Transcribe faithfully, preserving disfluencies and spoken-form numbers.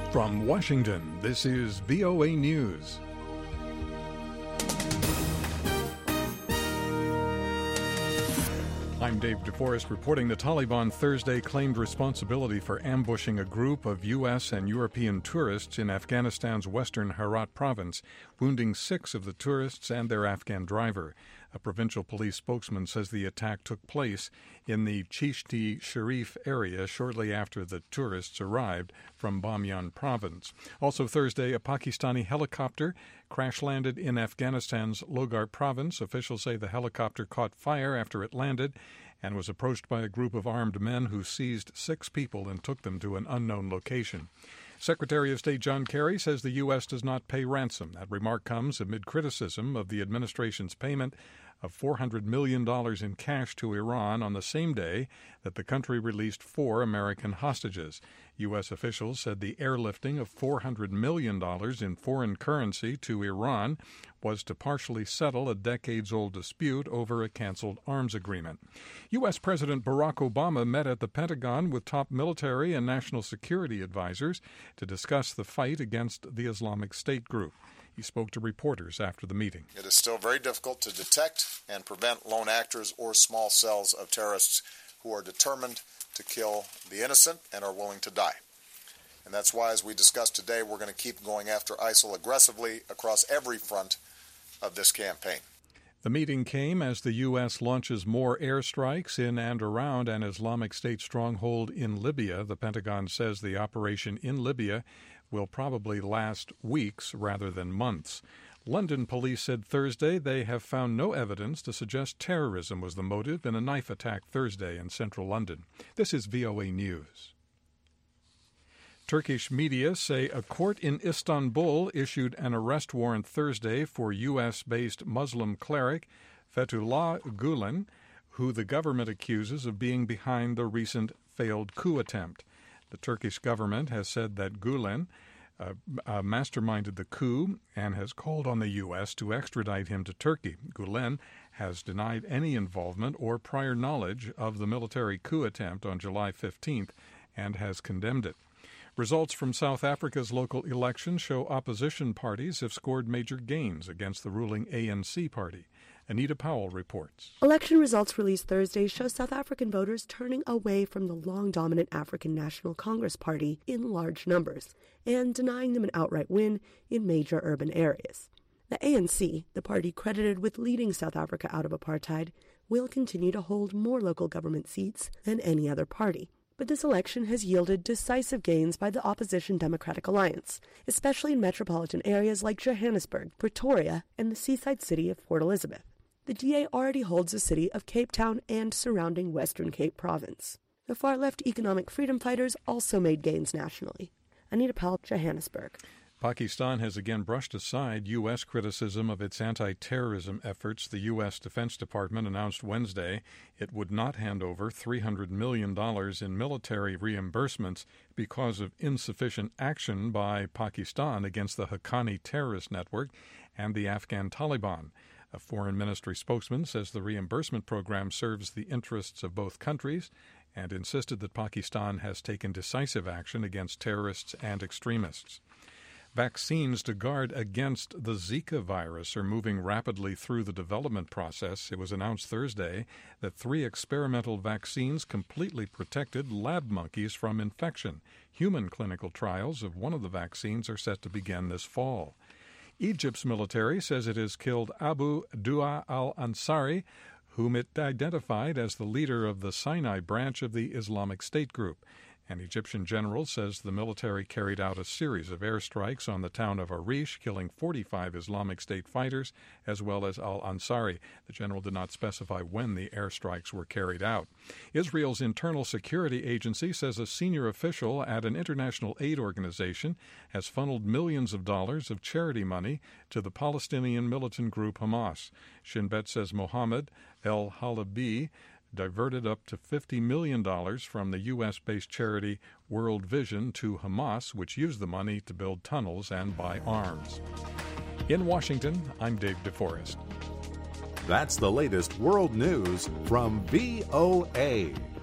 From Washington, this is V O A News. I'm Dave DeForest reporting the Taliban Thursday claimed responsibility for ambushing a group of U S and European tourists in Afghanistan's western Herat province, wounding six of the tourists and their Afghan driver. A provincial police spokesman says the attack took place in the Chishti Sharif area shortly after the tourists arrived from Bamiyan province. Also Thursday, a Pakistani helicopter crash-landed in Afghanistan's Logar province. Officials say the helicopter caught fire after it landed and was approached by a group of armed men who seized six people and took them to an unknown location. Secretary of State John Kerry says the U S does not pay ransom. That remark comes amid criticism of the administration's payment of four hundred million dollars in cash to Iran on the same day that the country released four American hostages. U S officials said the airlifting of four hundred million dollars in foreign currency to Iran was to partially settle a decades-old dispute over a canceled arms agreement. U S. President Barack Obama met at the Pentagon with top military and national security advisors to discuss the fight against the Islamic State group. He spoke to reporters after the meeting. It is still very difficult to detect and prevent lone actors or small cells of terrorists who are determined to kill the innocent and are willing to die. And that's why, as we discussed today, we're going to keep going after ISIL aggressively across every front of this campaign. The meeting came as the U S launches more airstrikes in and around an Islamic State stronghold in Libya. The Pentagon says the operation in Libya will probably last weeks rather than months. London police said Thursday they have found no evidence to suggest terrorism was the motive in a knife attack Thursday in central London. This is V O A News. Turkish media say a court in Istanbul issued an arrest warrant Thursday for U S-based Muslim cleric Fethullah Gulen, who the government accuses of being behind the recent failed coup attempt. The Turkish government has said that Gulen uh, uh, masterminded the coup and has called on the U S to extradite him to Turkey. Gulen has denied any involvement or prior knowledge of the military coup attempt on July fifteenth and has condemned it. Results from South Africa's local elections show opposition parties have scored major gains against the ruling A N C party. Anita Powell reports. Election results released Thursday show South African voters turning away from the long-dominant African National Congress Party in large numbers and denying them an outright win in major urban areas. The A N C, the party credited with leading South Africa out of apartheid, will continue to hold more local government seats than any other party. But this election has yielded decisive gains by the opposition Democratic Alliance, especially in metropolitan areas like Johannesburg, Pretoria, and the seaside city of Port Elizabeth. The D A already holds the city of Cape Town and surrounding Western Cape Province. The far-left economic freedom fighters also made gains nationally. Anita Powell, Johannesburg. Pakistan has again brushed aside U S criticism of its anti-terrorism efforts. The U S. Defense Department announced Wednesday it would not hand over three hundred million dollars in military reimbursements because of insufficient action by Pakistan against the Haqqani terrorist network and the Afghan Taliban. A foreign ministry spokesman says the reimbursement program serves the interests of both countries and insisted that Pakistan has taken decisive action against terrorists and extremists. Vaccines to guard against the Zika virus are moving rapidly through the development process. It was announced Thursday that three experimental vaccines completely protected lab monkeys from infection. Human clinical trials of one of the vaccines are set to begin this fall. Egypt's military says it has killed Abu Du'a al-Ansari, whom it identified as the leader of the Sinai branch of the Islamic State group. An Egyptian general says the military carried out a series of airstrikes on the town of Arish, killing forty-five Islamic State fighters, as well as al-Ansari. The general did not specify when the airstrikes were carried out. Israel's Internal Security Agency says a senior official at an international aid organization has funneled millions of dollars of charity money to the Palestinian militant group Hamas. Shin Bet says Mohammed el-Halabi diverted up to fifty million dollars from the U S-based charity World Vision to Hamas, which used the money to build tunnels and buy arms. In Washington, I'm Dave DeForest. That's the latest world news from V O A.